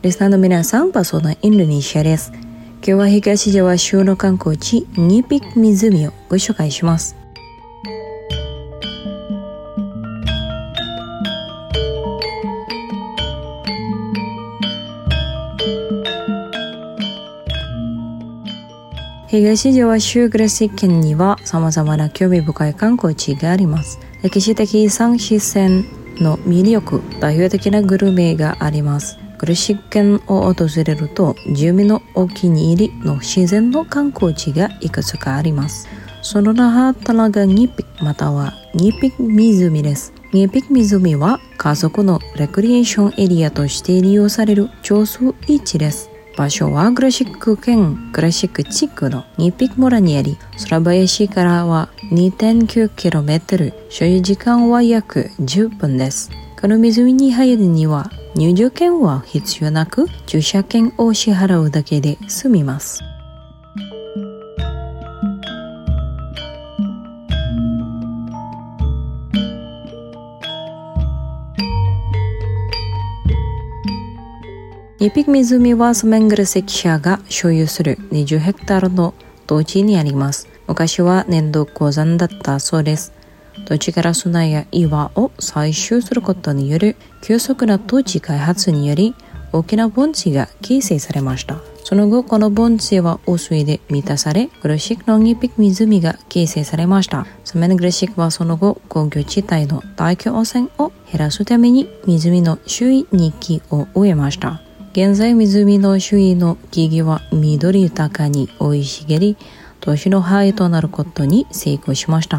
リスナーの皆さん、パソナインドネシアです。今日は東ジャワ州の観光地ニピク湖をご紹介します。東ジャワ州グラシ県には様々な興味深い観光地があります。歴史的遺産自然の魅力、代表的なグルメがあります。グラシ県を訪れると住民のお気に入りの自然の観光地がいくつかあります。その中がニピクまたはニピク湖です。ニピク湖は家族のレクリエーションエリアとして利用される調査地です。場所はグラシック県グラシック地区のニピク村にあり、空林からは 2.9km、 所有時間は約10分です。この湖に入るには入場券は必要なく、駐車券を支払うだけで済みます。ニピク湖はスメングル石社が所有する20ヘクタールの土地にあります。昔は粘土鉱山だったそうです。土地から砂や岩を採集することによる急速な土地開発により大きな盆地が形成されました。その後この盆地は汚水で満たされ、グラシックのニピク湖が形成されました。スメングルシックはその後工業地帯の大気汚染を減らすために湖の周囲に木を植えました。現在湖の周囲の木々は緑豊かに生い茂り、都市の範囲となることに成功しました。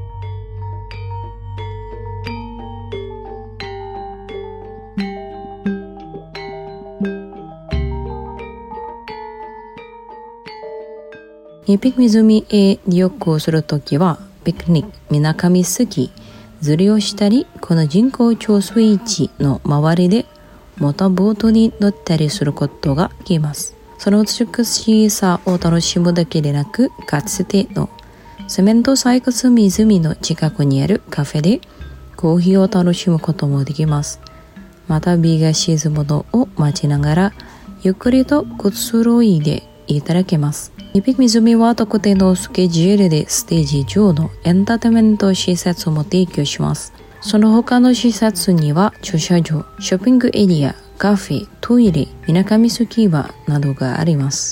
ニピク湖へ旅行するときはピクニック、水上スキー、釣りをしたり、この人工調水池の周りでモーターボートに乗ったりすることができます。その美しさを楽しむだけでなく、かつてのセメント採掘湖の近くにあるカフェでコーヒーを楽しむこともできます。また日が沈むのを待ちながらゆっくりとくつろいでいただけます。ニピク湖は特定のスケジュールでステージ上のエンターテインメント施設も提供します。その他の施設には駐車場、ショッピングエリア、カフェ、トイレ、水上スキー場などがあります。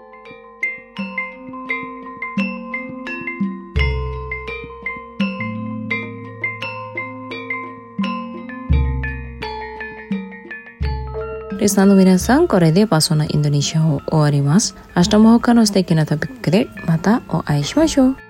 リスナーの皆さん、これでパソナインドネシアを終わります。明日も他の素敵なトピックでまたお会いしましょう。